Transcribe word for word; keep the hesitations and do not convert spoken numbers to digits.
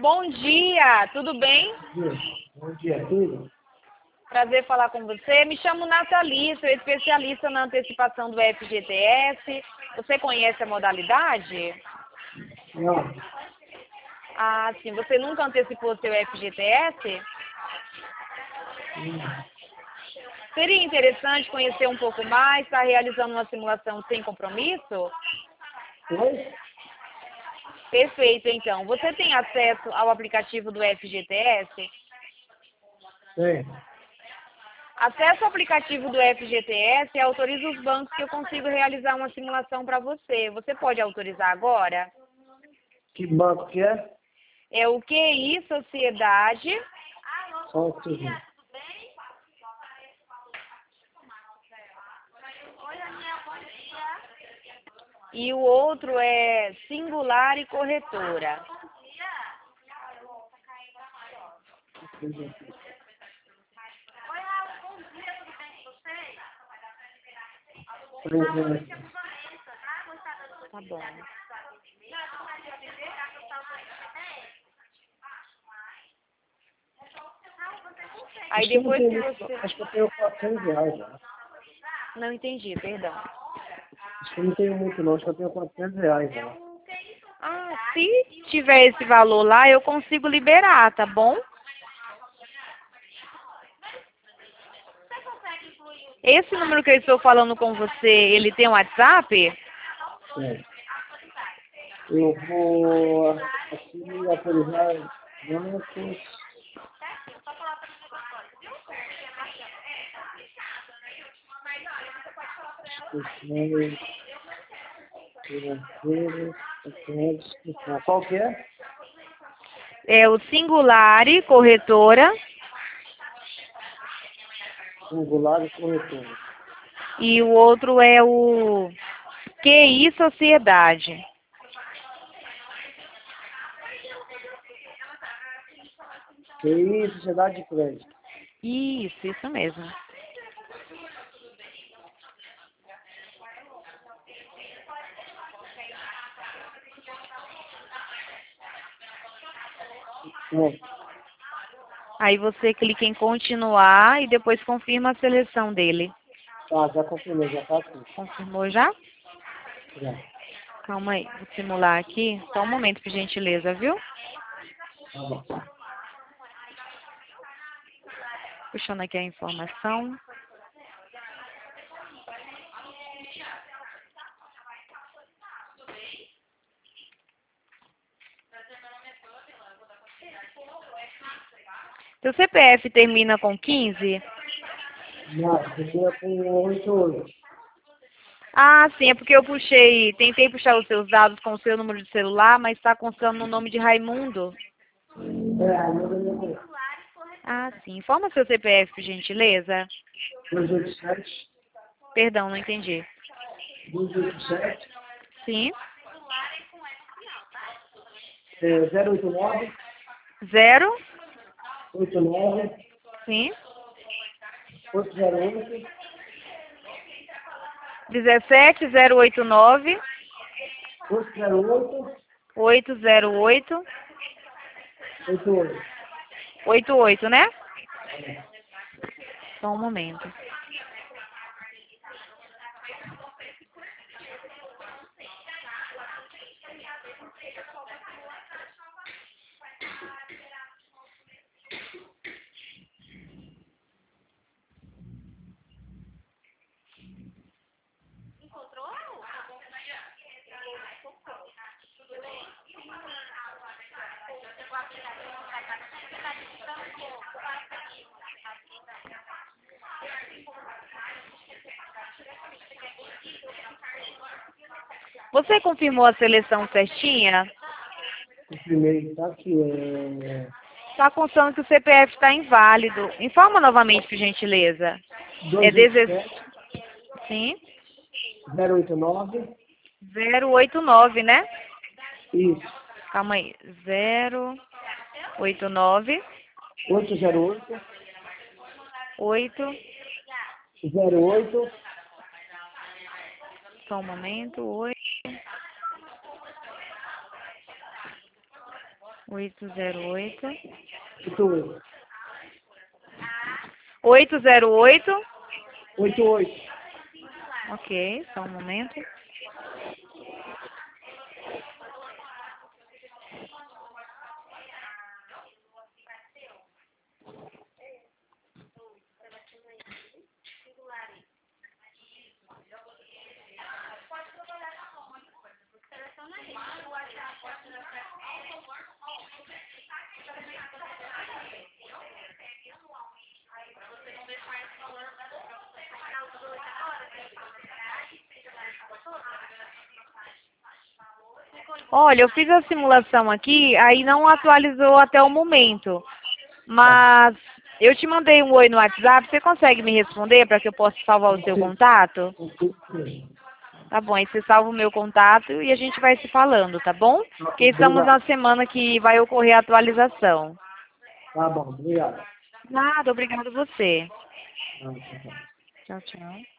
Bom dia, tudo bem? Bom dia, tudo? Prazer falar com você. Me chamo Nathalie, sou especialista na antecipação do F G T S. Você conhece a modalidade? Não. Ah, sim. Você nunca antecipou seu F G T S? Hum. Seria interessante conhecer um pouco mais, estar realizando uma simulação sem compromisso? Oi? Perfeito, então. Você tem acesso ao aplicativo do F G T S? Tem. Acesse o aplicativo do F G T S e autorize os bancos que eu consigo realizar uma simulação para você. Você pode autorizar agora? Que banco que é? É o Q I Sociedade. Só um segundo. E o outro é Singular e Corretora. Tá bom. Aí depois que você... Acho que eu tenho quatrocentos reais já. Não entendi, perdão. Acho que eu não tenho muito não, acho que eu tenho quatrocentos reais já. Ah, se tiver esse valor lá, eu consigo liberar, tá bom? Esse número que eu estou falando com você, ele tem um WhatsApp? É. Eu vou aqui autorizar bancos. Instituições financeiras, instituição. Qual que é? É o Singular e Corretora. Singular e corretora. E o outro é o Q I Sociedade. Q I, Sociedade de Crédito. Isso, isso mesmo. Bom, Aí você clica em continuar e depois confirma a seleção dele. tá, já confirmei, já tá aqui. Confirmou já? Já. Calma aí, vou simular aqui. Só um momento, por gentileza, viu? Tá bom. Puxando aqui a informação. Seu C P F termina com quinze? Não, você é com oito oito. Ah, sim, é porque eu puxei, tentei puxar os seus dados com o seu número de celular, mas está constando no nome de Raimundo. É, a meu número é Ah, sim. Informa seu C P F, por gentileza. dois oito sete, Perdão, não entendi. dois oito sete, Sim. é, zero oito nove, Zero. oito nove, Sim. oito zero oito, Dezessete zero oito nove oito zero oito, oito zero oito oito oito. oito oito, né? Só um momento. Você confirmou a seleção certinha? Confirmei, tá aqui, é Está constando que o C P F está inválido. Informa novamente, por gentileza. É dois oito dezesseis. sete, Sim. zero oito nove, zero oito nove, né? isso, Calma aí. Zero oito nove oito zero oito, oito. zero oito, Só um momento. Oito. oito zero oito. oito oito. oito zero oito. oito oito. Ok, só um momento. Olha, eu fiz a simulação aqui, aí não atualizou até o momento. Mas eu te mandei um oi no WhatsApp, você consegue me responder para que eu possa salvar o seu contato? Tá bom, aí você salva o meu contato e a gente vai se falando, tá bom? Porque estamos na semana que vai ocorrer a atualização. Tá bom, obrigado. Nada, obrigado você. Ah, tá bom. Tchau, tchau.